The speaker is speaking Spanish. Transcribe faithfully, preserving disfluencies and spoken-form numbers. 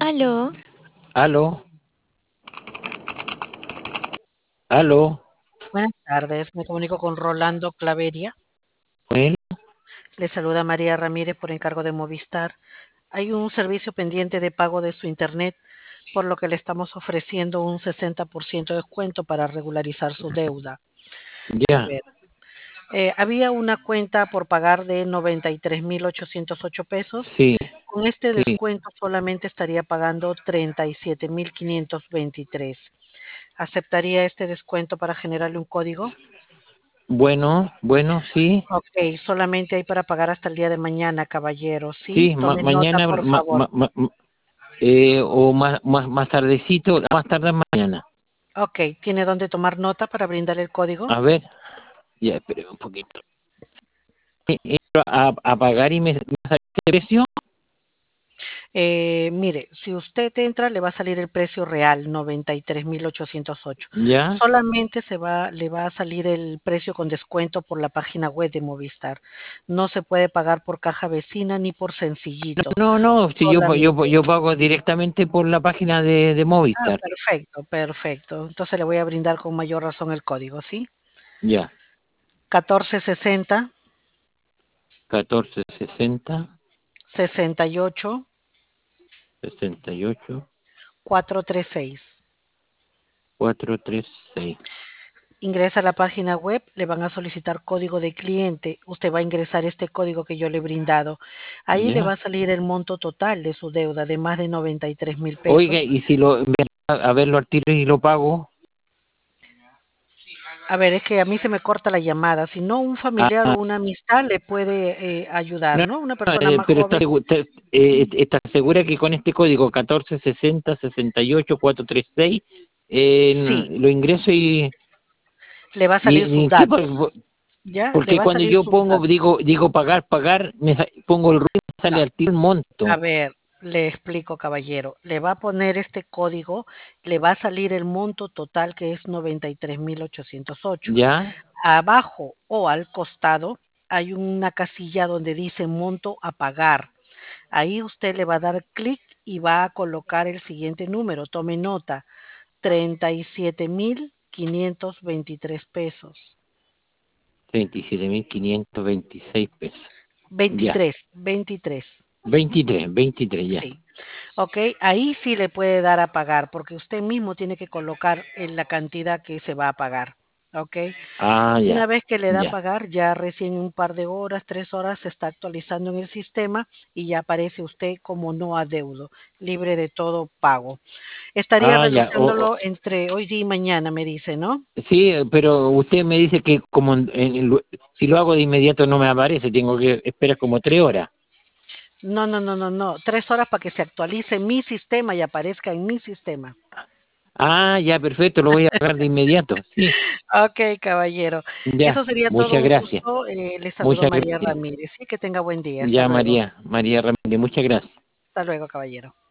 Aló, Aló, aló, Buenas tardes, me comunico con Rolando Claveria. con él. Le saluda María Ramírez por encargo de Movistar. Hay un servicio pendiente de pago de su internet, por lo que le estamos ofreciendo un sesenta por ciento de descuento para regularizar su deuda. A Ya, ver, eh, había una cuenta por pagar de noventa y tres mil ochocientos ocho pesos. sí, Con este sí. descuento solamente estaría pagando treinta y siete mil quinientos veintitrés. ¿Aceptaría este descuento para generarle un código? Bueno, bueno, sí, Ok, solamente hay para pagar hasta el día de mañana, caballero. Sí, sí, ma- tome nota, mañana, por ma- favor. ma- ma- ma- eh, o más, más, más tardecito, más tarde mañana. Ok, ¿tiene dónde tomar nota para brindarle el código? A ver, ya, espere un poquito. Eh, Entro a, a pagar y me, me sale ese precio, Eh, mire, si usted entra, le va a salir el precio real, noventa y tres mil ochocientos ocho. ya. Solamente se va, le va a salir el precio con descuento por la página web de Movistar. No se puede pagar por caja vecina ni por sencillito. No, no, si yo, yo, Solamente. yo pago directamente por la página de, de Ah, Movistar. perfecto, perfecto. Entonces le voy a brindar con mayor razón el código, ¿sí? Ya, catorce sesenta catorce sesenta, sesenta y ocho sesenta y ocho, cuatrocientos treinta y seis. cuatrocientos treinta y seis. Ingresa a la página web, le van a solicitar código de cliente. Usted va a ingresar este código que yo le he brindado. Ahí le va Ya. a salir el monto total de su deuda de más de noventa y tres mil Oiga, pesos. y si lo, en vez de a verlo al tiro y lo pago. A ver, es que a mí se me corta la llamada. Si no, un familiar o Ah, una amistad le puede eh, ayudar, no, ¿no? Una no, persona eh, más pero está, joven. segu- está, eh, está segura que con este código catorce sesenta sesenta y ocho cuatrocientos treinta y seis eh, Sí, lo ingreso y, le va a y, salir sus y ¿qué? pa- datos. ¿Ya? Le Porque va a cuando salir yo sus pongo, datos. digo, digo pagar, pagar, me sa- pongo el ruido, me No. sale al tiro el A monto. ver, le explico, caballero. Le va a poner este código, le va a salir el monto total que es noventa y tres mil ochocientos ocho. ¿Ya? Abajo o al costado hay una casilla donde dice monto a pagar. Ahí usted le va a dar clic y va a colocar el siguiente número. Tome nota, treinta y siete mil quinientos veintitrés pesos. treinta y siete mil quinientos veintiséis pesos. Ya. Veintitrés, veintitrés. Veintitrés veintitrés ya. Sí. Ok, ahí sí le puede dar a pagar, porque usted mismo tiene que colocar en la cantidad que se va a pagar. Ok, Ah, una ya, vez que le da a ya. pagar, ya recién un par de horas, tres horas, se está actualizando en el sistema y ya aparece usted como no adeudo, libre de todo pago. Estaría Ah, ya. O- o- realizándolo entre hoy día y mañana, me dice, ¿no? sí, pero usted me dice que como en- en lu- si lo hago de inmediato no me aparece, tengo que esperar como tres horas. No, no, no, no, no. Tres horas para que se actualice mi sistema y aparezca en mi sistema. Ah, ya, perfecto, lo voy a pagar de inmediato. Sí, Ok, caballero. ya, Eso sería todo muchas un gracias. gusto. Eh, le saludo Muchas María gracias. Ramírez. Sí, que tenga buen día. Hasta Ya, luego. María, María Ramírez, muchas gracias. Hasta luego, caballero.